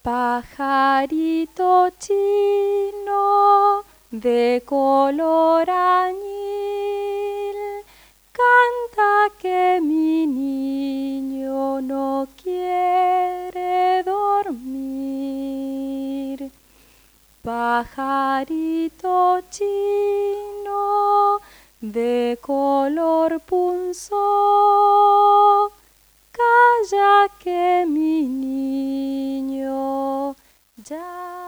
Pajarito chino de color añil, canta que mi niño no quiere dormir. Pajarito chino de color punzón, calla que mi niño ya